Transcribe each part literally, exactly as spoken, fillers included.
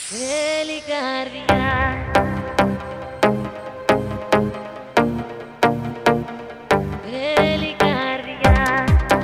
Τρελή καρδιά. Τρελή καρδιά.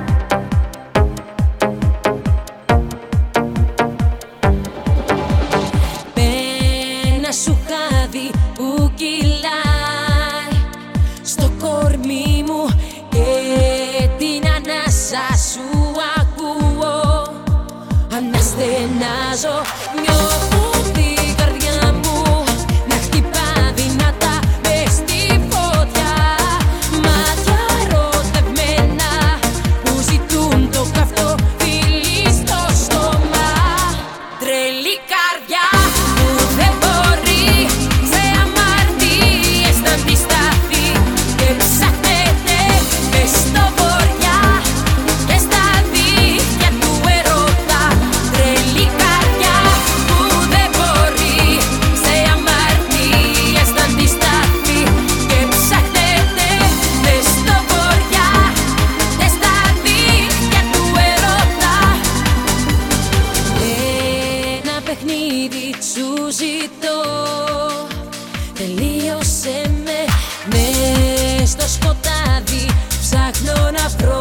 Πένα σου χάδι που κυλάει στο κορμί μου και την ανάσα σου ακούω. Αναστενάζω, νιώθω την καρδιά μου να χτυπά δυνατά μες στη φωτιά. Μάτια ερωτευμένα που ζητούν το καυτό φιλί στο στόμα. Τρελή καρδιά που δεν μπορεί σε αμαρτίες να αντισταθεί και ψάχνεται μες στο βοριά και στα δίχτυα του ερώτα. Τρελή καρδιά που δεν μπορεί σε αμαρτίες να αντισταθεί και ψάχνεται μες στο βοριά και στα δίχτυα του ερώτα. Ένα παιχνίδι σου ζητώ, τελείωσε με μες στο σκοτάδι. Ψάχνω να βρω,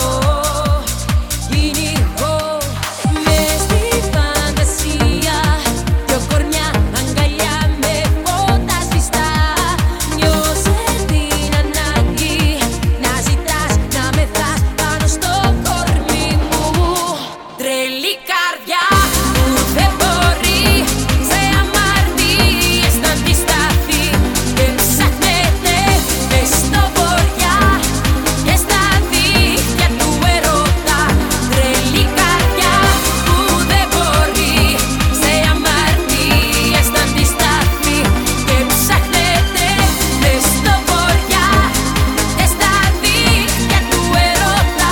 κυνηγώ μες στη φαντασία. Δυο κορμιά αγκαλιά με φώτα ζεστά. Νιώσε την ανάγκη να ζητάς, να μεθάς πάνω στο κορμί μου. Τρελή καρδιά που δεν μπορεί σε αμαρτίες να αντισταθεί και ψάχνεται μες στο βοριά και στα δίχτυα του ερώτα. Τρελή καρδιά που δεν μπορεί σε αμαρτίες να αντισταθεί και ψάχνεται μες στο βοριά και στα δίχτυα του ερώτα.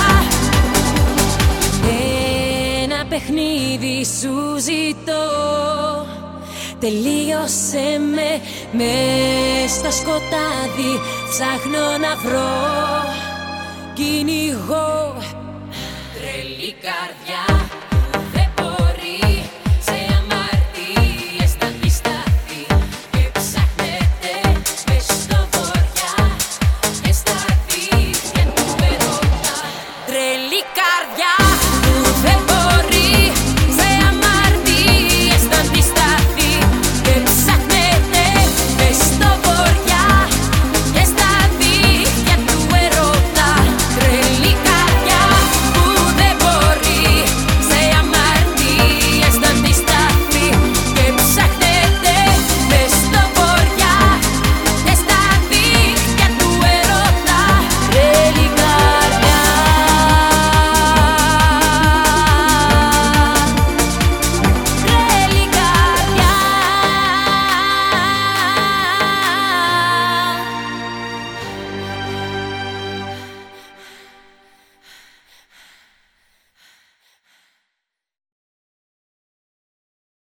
Ένα παιχνίδι σου ζητώ, τελείωσε με μες στο σκοτάδι. Ψάχνω να βρω, κυνηγώ. Τρελή καρδιά.